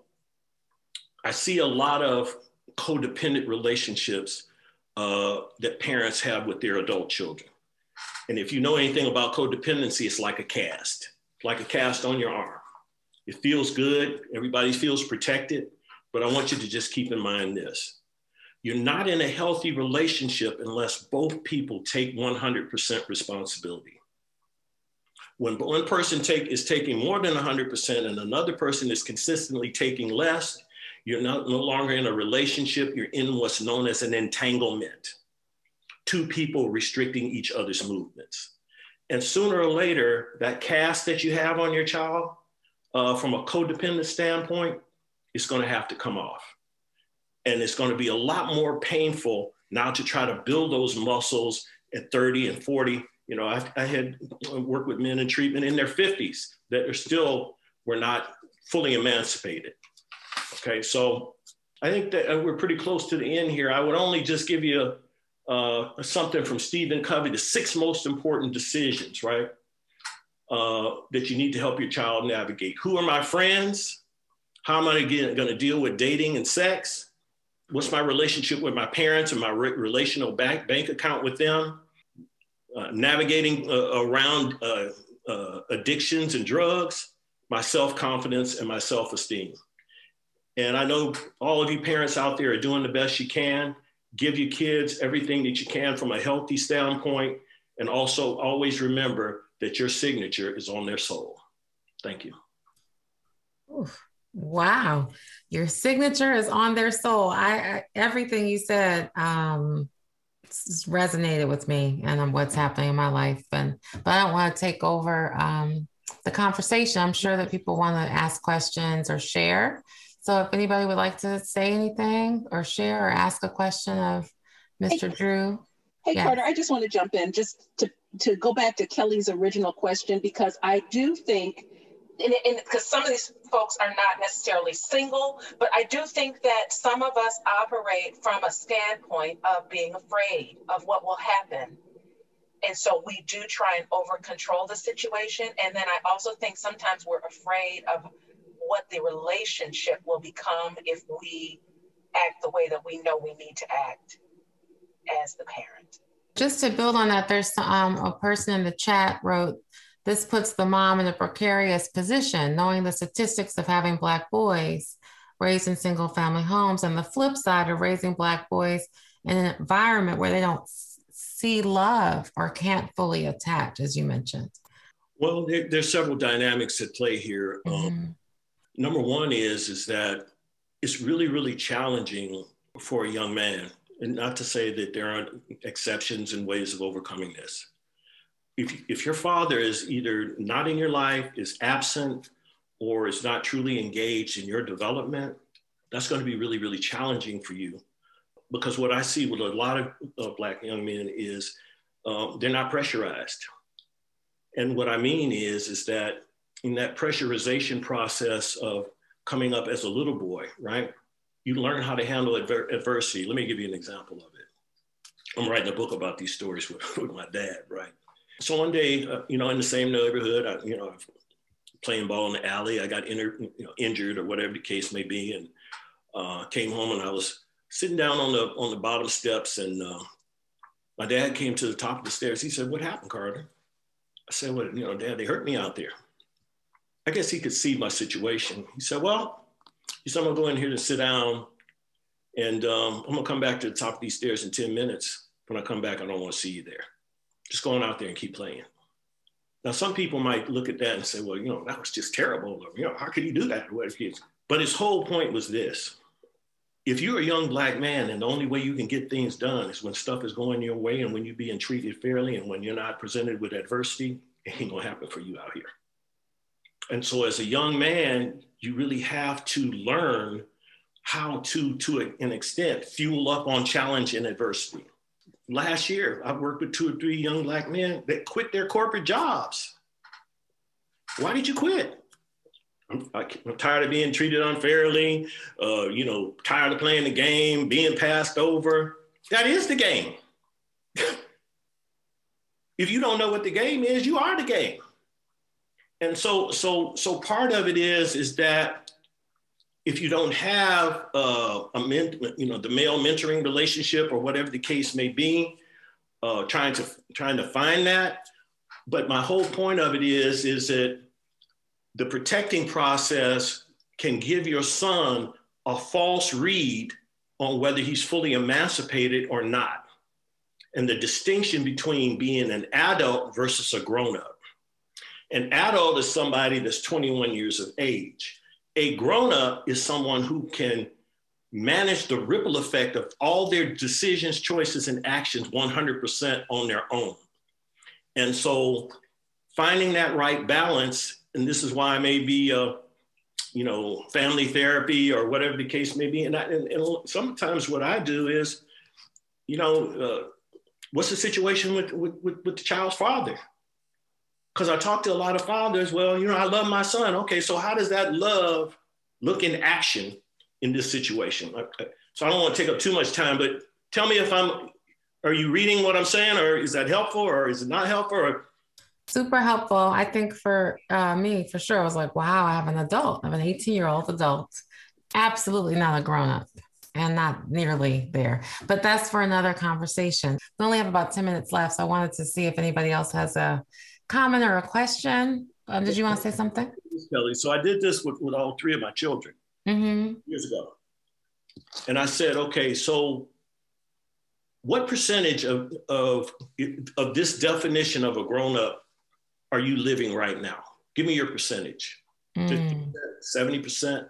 I see a lot of codependent relationships that parents have with their adult children. And if you know anything about codependency, it's like a cast on your arm. It feels good, everybody feels protected, but I want you to just keep in mind this. You're not in a healthy relationship unless both people take 100% responsibility. When one person is taking more than 100% and another person is consistently taking less, you're no longer in a relationship, you're in what's known as an entanglement. Two people restricting each other's movements. And sooner or later, that cast that you have on your child, from a codependent standpoint, is going to have to come off. And it's going to be a lot more painful now to try to build those muscles at 30 and 40. I had worked with men in treatment in their 50s that were not fully emancipated. Okay, so I think that we're pretty close to the end here. I would only just give you something from Stephen Covey, the 6 most important decisions, right, that you need to help your child navigate. Who are my friends? How am I going to deal with dating and sex? What's my relationship with my parents and my relational bank account with them? Navigating around addictions and drugs, my self-confidence and my self-esteem. And I know all of you parents out there are doing the best you can. Give your kids everything that you can from a healthy standpoint. And also always remember that your signature is on their soul. Thank you. Oof. Wow. Your signature is on their soul. Everything you said resonated with me and what's happening in my life. But I don't want to take over the conversation. I'm sure that people want to ask questions or share. So if anybody would like to say anything or share or ask a question of Mr. Hey, Drew. hey, Yes. Carter, I just want to jump in just to go back to Kelly's original question, because I do think, and because some of these folks are not necessarily single, but I do think that some of us operate from a standpoint of being afraid of what will happen. And so we do try and over control the situation. And then I also think sometimes we're afraid of what the relationship will become if we act the way that we know we need to act as the parent. Just to build on that, there's a person in the chat wrote, this puts the mom in a precarious position, knowing the statistics of having Black boys raised in single family homes and the flip side of raising Black boys in an environment where they don't see love or can't fully attach, as you mentioned. Well, there's several dynamics at play here. Mm-hmm. Number one is that it's really, really challenging for a young man, and not to say that there aren't exceptions and ways of overcoming this. If your father is either not in your life, is absent, or is not truly engaged in your development, that's going to be really, really challenging for you. Because what I see with a lot of Black young men is they're not pressurized. And what I mean is that in that pressurization process of coming up as a little boy, right? You learn how to handle adversity. Let me give you an example of it. I'm writing a book about these stories with my dad, right? So one day, in the same neighborhood, I was playing ball in the alley. I got injured or whatever the case may be, and came home and I was sitting down on the bottom steps, and my dad came to the top of the stairs. He said, "What happened, Carter?" I said, "Well, Dad, they hurt me out there." I guess he could see my situation. He said, "Well," he said, "I'm gonna go in here to sit down, and I'm gonna come back to the top of these stairs in 10 minutes. When I come back, I don't want to see you there. Just going out there and keep playing." Now, some people might look at that and say, "Well, that was just terrible. How could he do that?" But his whole point was this: if you're a young Black man and the only way you can get things done is when stuff is going your way and when you're being treated fairly and when you're not presented with adversity, it ain't gonna happen for you out here. And so as a young man, you really have to learn how to an extent, fuel up on challenge and adversity. Last year, I worked with 2 or 3 young Black men that quit their corporate jobs. Why did you quit? I'm tired of being treated unfairly, tired of playing the game, being passed over. That is the game. If you don't know what the game is, you are the game. And so part of it is that if you don't have the male mentoring relationship or whatever the case may be, trying to find that. But my whole point of it is that the protecting process can give your son a false read on whether he's fully emancipated or not. And the distinction between being an adult versus a grown-up. An adult is somebody that's 21 years of age. A grown-up is someone who can manage the ripple effect of all their decisions, choices, and actions 100% on their own. And so finding that right balance, and this is why maybe, family therapy or whatever the case may be. And sometimes what I do is, what's the situation with the child's father? Because I talk to a lot of fathers. Well, I love my son. Okay, so how does that love look in action in this situation? So I don't want to take up too much time, but tell me are you reading what I'm saying, or is that helpful, or is it not helpful? Or... Super helpful. I think for me, for sure, I was like, wow, I have an adult. I have an 18-year-old adult. Absolutely not a grown-up and not nearly there. But that's for another conversation. We only have about 10 minutes left, so I wanted to see if anybody else has a comment or a question. Did you want to say something? Kelly, so I did this with all 3 of my children years ago. And I said, okay, so what percentage of this definition of a grown-up are you living right now? Give me your percentage. 50%, 70%?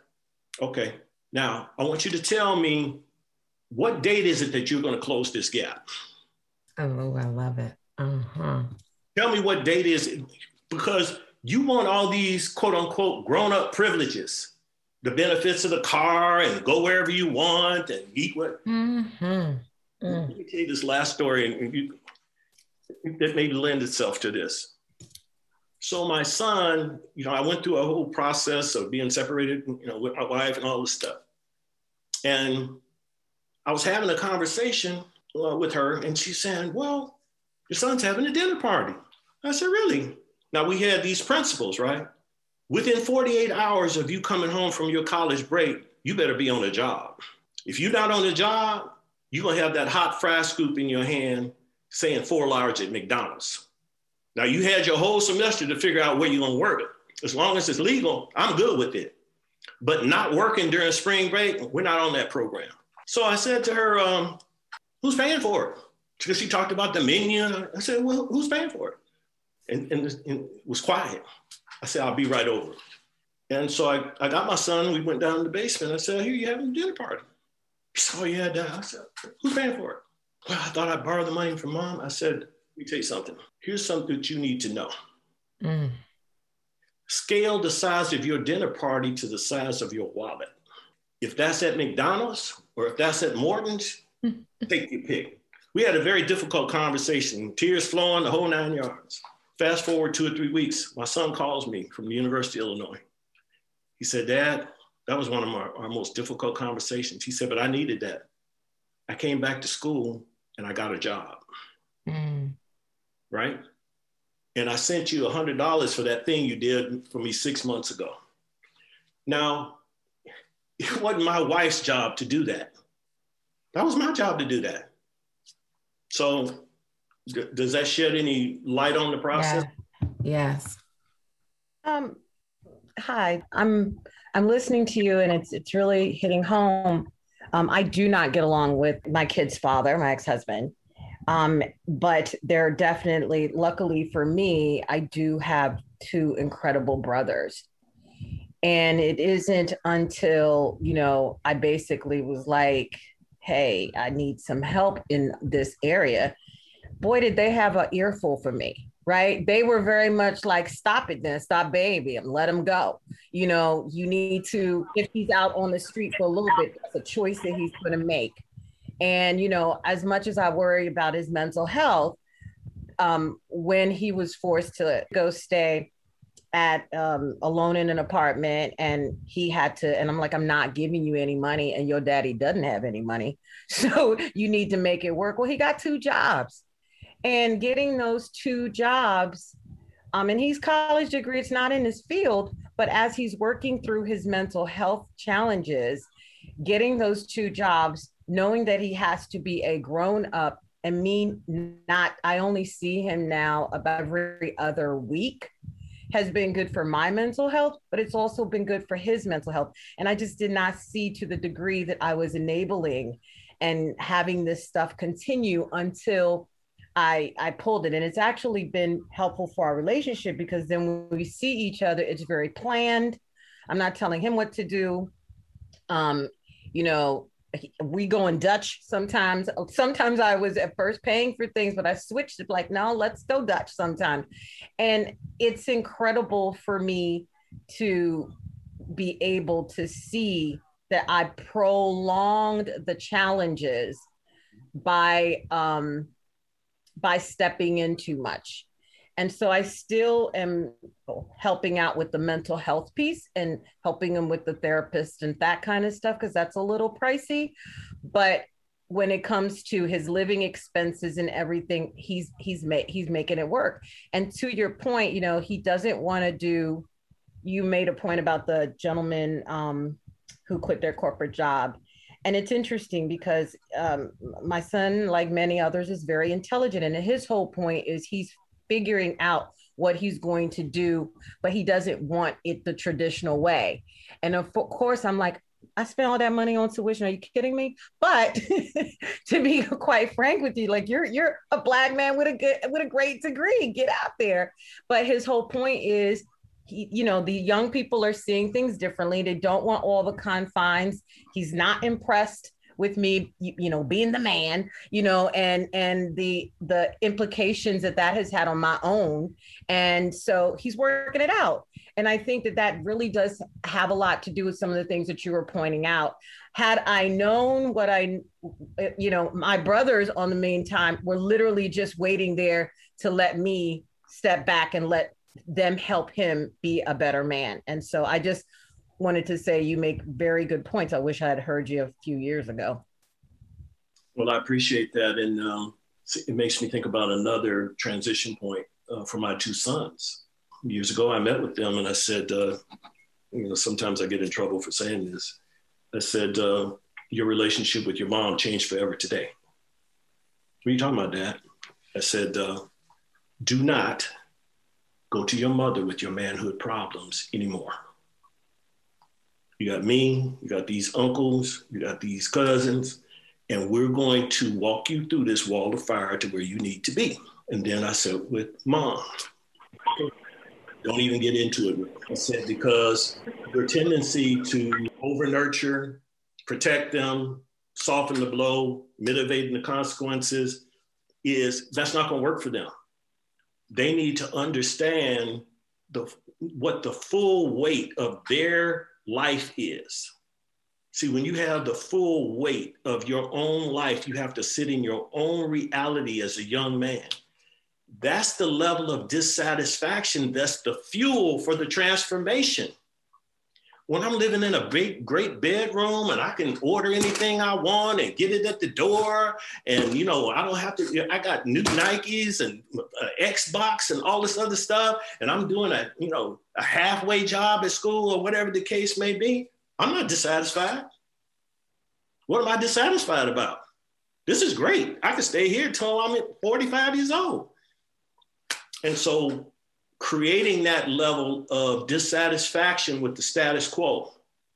Okay. Now, I want you to tell me, what date is it that you're going to close this gap? Oh, I love it. Uh-huh. Tell me what date is it, because you want all these quote unquote grown-up privileges, the benefits of the car and go wherever you want and eat what. Mm-hmm. Let me tell you this last story that maybe lend itself to this. So my son, I went through a whole process of being separated, with my wife and all this stuff. And I was having a conversation with her, and she said, well, your son's having a dinner party. I said, really? Now, we had these principles, right? Within 48 hours of you coming home from your college break, you better be on a job. If you're not on a job, you're going to have that hot fry scoop in your hand saying 4 large at McDonald's. Now, you had your whole semester to figure out where you're going to work it. As long as it's legal, I'm good with it. But not working during spring break, we're not on that program. So I said to her, who's paying for it? Because she talked about the menu. I said, well, who's paying for it? And it was quiet. I said, I'll be right over. And so I got my son. We went down to the basement. I said, here, you having a dinner party? He said, oh, yeah, Dad. I said, who's paying for it? Well, I thought I'd borrow the money from Mom. I said, let me tell you something. Here's something that you need to know. Scale the size of your dinner party to the size of your wallet. If that's at McDonald's or if that's at Morton's, take your pick. We had a very difficult conversation, tears flowing, the whole 9 yards. Fast forward 2 or 3 weeks, my son calls me from the University of Illinois. He said, Dad, that was one of our most difficult conversations. He said, but I needed that. I came back to school and I got a job, right? And I sent you $100 for that thing you did for me 6 months ago. Now, it wasn't my wife's job to do that. That was my job to do that. So does that shed any light on the process? Yeah. Yes. Hi, I'm listening to you, and it's really hitting home. I do not get along with my kid's father, my ex-husband, but they're definitely, luckily for me, I do have 2 incredible brothers. And it isn't until, I basically was like, hey, I need some help in this area. Boy, did they have an earful for me, right? They were very much like, stop it then, stop baby, and let him go. You need to, if he's out on the street for a little bit, that's a choice that he's going to make. And, as much as I worry about his mental health, when he was forced to go stay at alone in an apartment, and he had to, and I'm like, I'm not giving you any money, and your daddy doesn't have any money, so you need to make it work. Well, he got 2 jobs, and getting those 2 jobs, and he's college degree, it's not in his field, but as he's working through his mental health challenges, getting those 2 jobs, knowing that he has to be a grown up, and I only see him now about every other week, has been good for my mental health, but it's also been good for his mental health. And I just did not see to the degree that I was enabling and having this stuff continue until I pulled it. And it's actually been helpful for our relationship, because then when we see each other, it's very planned. I'm not telling him what to do. We go in Dutch sometimes. Sometimes I was at first paying for things, but I switched it, like, no, let's go Dutch sometimes. And it's incredible for me to be able to see that I prolonged the challenges by stepping in too much. And so I still am helping out with the mental health piece and helping him with the therapist and that kind of stuff, because that's a little pricey. But when it comes to his living expenses and everything, he's making it work. And to your point, he doesn't want to do, you made a point about the gentleman who quit their corporate job. And it's interesting because my son, like many others, is very intelligent. And his whole point is he's figuring out what he's going to do, but he doesn't want it the traditional way. And of course, I'm like, I spent all that money on tuition. Are you kidding me? But to be quite frank with you, like you're a Black man with a great degree. Get out there. But his whole point is, the young people are seeing things differently. They don't want all the confines. He's not impressed with me, being the man, and the implications that has had on my own. And so he's working it out. And I think that really does have a lot to do with some of the things that you were pointing out. Had I known what my brothers on the meantime were literally just waiting there to let me step back and let them help him be a better man. And so I just wanted to say you make very good points. I wish I had heard you a few years ago. Well, I appreciate that. And it makes me think about another transition point for my two sons. Years ago, I met with them and I said, sometimes I get in trouble for saying this. I said, your relationship with your mom changed forever today. What are you talking about, Dad? I said, do not go to your mother with your manhood problems anymore. You got me, you got these uncles, you got these cousins, and we're going to walk you through this wall of fire to where you need to be. And then I said, with Mom, don't even get into it. I said, because your tendency to over-nurture, protect them, soften the blow, mitigating the consequences, that's not gonna work for them. They need to understand what the full weight of their life is. See, when you have the full weight of your own life, you have to sit in your own reality as a young man. That's the level of dissatisfaction. That's the fuel for the transformation. When I'm living in a big, great bedroom and I can order anything I want and get it at the door, and I don't have to, I got new Nikes and Xbox and all this other stuff, and I'm doing a halfway job at school or whatever the case may be, I'm not dissatisfied. What am I dissatisfied about? This is great. I can stay here till I'm 45 years old. And so creating that level of dissatisfaction with the status quo.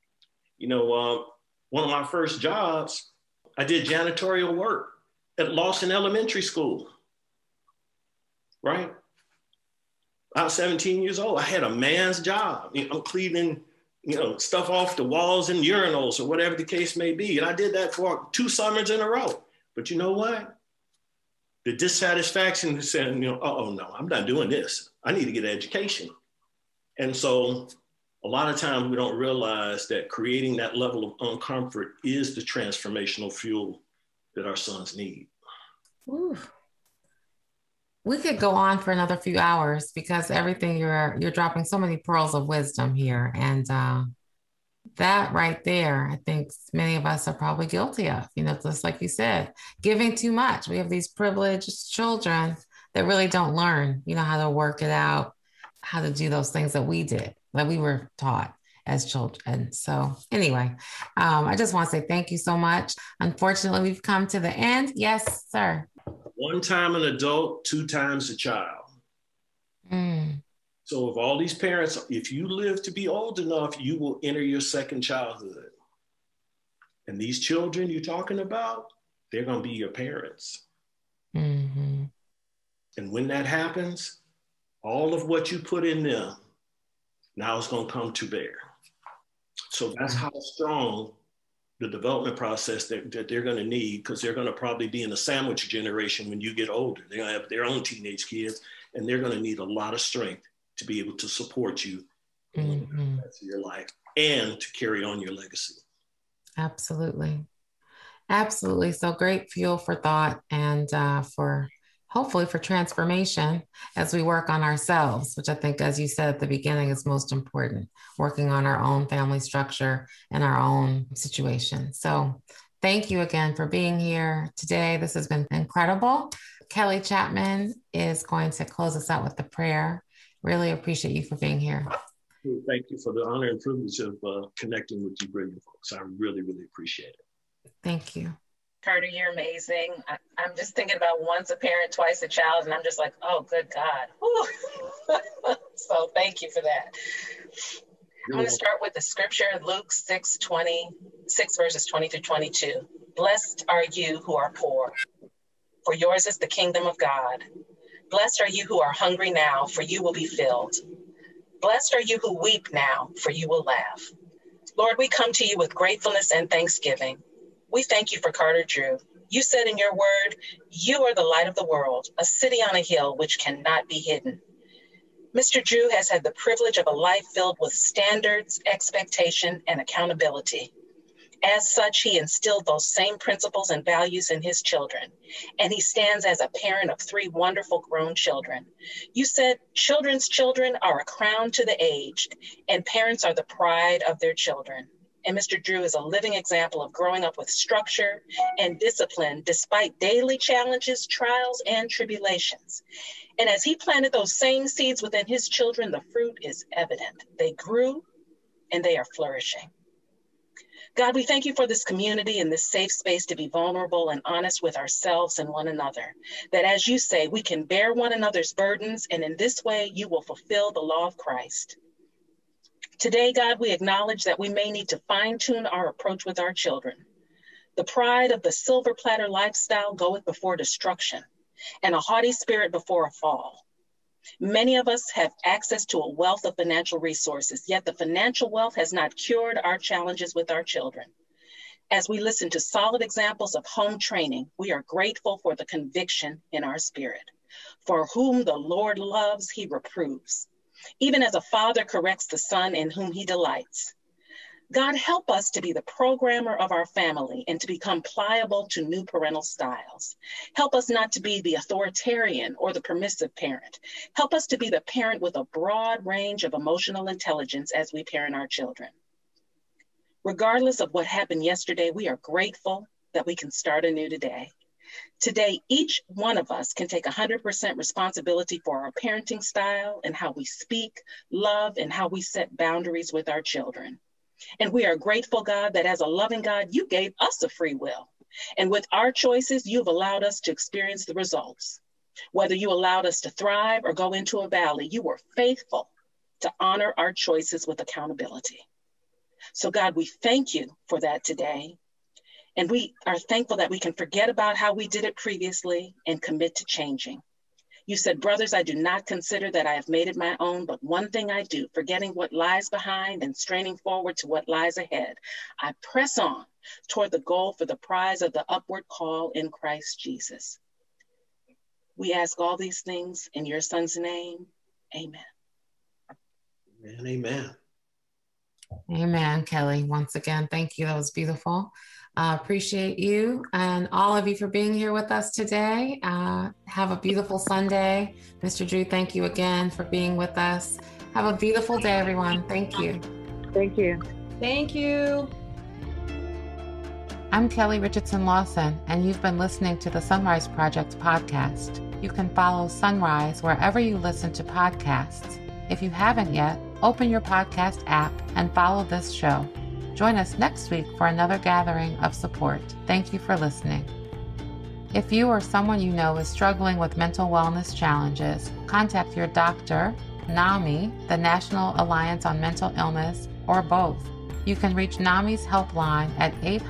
One of my first jobs, I did janitorial work at Lawson Elementary School, right? I was 17 years old. I had a man's job. I'm cleaning, stuff off the walls and urinals or whatever the case may be. And I did that for 2 summers in a row. But you know what? The dissatisfaction saying, no, I'm not doing this. I need to get an education. And so a lot of times we don't realize that creating that level of uncomfort is the transformational fuel that our sons need. Ooh. We could go on for another few hours because everything you're dropping so many pearls of wisdom here. And that right there, I think many of us are probably guilty of, just like you said, giving too much. We have these privileged children that really don't learn, how to work it out, how to do those things that we did, that we were taught as children. So anyway, I just want to say thank you so much. Unfortunately, we've come to the end. Yes, sir. 1 time an adult, 2 times a child. So of all these parents, if you live to be old enough, you will enter your second childhood. And these children you're talking about, they're going to be your parents. Mm-hmm. And when that happens, all of what you put in them, now it's going to come to bear. So that's how strong the development process that they're going to need, because they're going to probably be in the sandwich generation when you get older. They're going to have their own teenage kids, and they're going to need a lot of strength to be able to support you in the rest of your life and to carry on your legacy. Absolutely. Absolutely. So great fuel for thought and hopefully for transformation as we work on ourselves, which I think, as you said at the beginning, is most important, working on our own family structure and our own situation. So thank you again for being here today. This has been incredible. Kelly Chapman is going to close us out with the prayer. Really appreciate you for being here. Thank you for the honor and privilege of connecting with you brilliant folks. I really, really appreciate it. Thank you. Carter, you're amazing. I'm just thinking about once a parent, twice a child, and I'm just like, oh, good God. So thank you for that. I'm going to start with the scripture, Luke 6 verses 20 through 22. Blessed are you who are poor, for yours is the kingdom of God. Blessed are you who are hungry now, for you will be filled. Blessed are you who weep now, for you will laugh. Lord, we come to you with gratefulness and thanksgiving. We thank you for Carter Drew. You said in your word, you are the light of the world, a city on a hill which cannot be hidden. Mr. Drew has had the privilege of a life filled with standards, expectation, and accountability. As such, he instilled those same principles and values in his children, and he stands as a parent of 3 wonderful grown children. You said children's children are a crown to the aged, and parents are the pride of their children. And Mr. Drew is a living example of growing up with structure and discipline despite daily challenges, trials, and tribulations. And as he planted those same seeds within his children, the fruit is evident. They grew and they are flourishing. God, we thank you for this community and this safe space to be vulnerable and honest with ourselves and one another. That as you say, we can bear one another's burdens, and in this way, you will fulfill the law of Christ. Today, God, we acknowledge that we may need to fine-tune our approach with our children. The pride of the silver platter lifestyle goeth before destruction, and a haughty spirit before a fall. Many of us have access to a wealth of financial resources, yet the financial wealth has not cured our challenges with our children. As we listen to solid examples of home training, we are grateful for the conviction in our spirit. For whom the Lord loves, he reproves, even as a father corrects the son in whom he delights. God, help us to be the programmer of our family and to become pliable to new parental styles. Help us not to be the authoritarian or the permissive parent. Help us to be the parent with a broad range of emotional intelligence as we parent our children. Regardless of what happened yesterday, we are grateful that we can start anew today. Today, each one of us can take 100% responsibility for our parenting style and how we speak, love, and how we set boundaries with our children. And we are grateful, God, that as a loving God, you gave us a free will. And with our choices, you've allowed us to experience the results. Whether you allowed us to thrive or go into a valley, you were faithful to honor our choices with accountability. So God, we thank you for that today. And we are thankful that we can forget about how we did it previously and commit to changing. You said, brothers, I do not consider that I have made it my own, but one thing I do, forgetting what lies behind and straining forward to what lies ahead, I press on toward the goal for the prize of the upward call in Christ Jesus. We ask all these things in your son's name. Amen. Amen. Amen. Amen, Kelly. Once again, thank you. That was beautiful. Appreciate you and all of you for being here with us today. Have a beautiful Sunday. Mr. Drew, thank you again for being with us. Have a beautiful day, everyone. Thank you. Thank you. Thank you. I'm Kelly Richardson Lawson, and you've been listening to the Sunrise Project podcast. You can follow Sunrise wherever you listen to podcasts. If you haven't yet, open your podcast app and follow this show. Join us next week for another gathering of support. Thank you for listening. If you or someone you know is struggling with mental wellness challenges, contact your doctor, NAMI, the National Alliance on Mental Illness, or both. You can reach NAMI's helpline at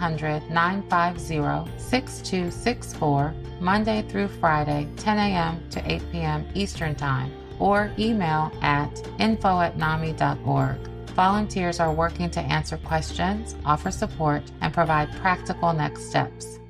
800-950-6264, Monday through Friday, 10 a.m. to 8 p.m. Eastern Time, or email at info@nami.org. Volunteers are working to answer questions, offer support, and provide practical next steps.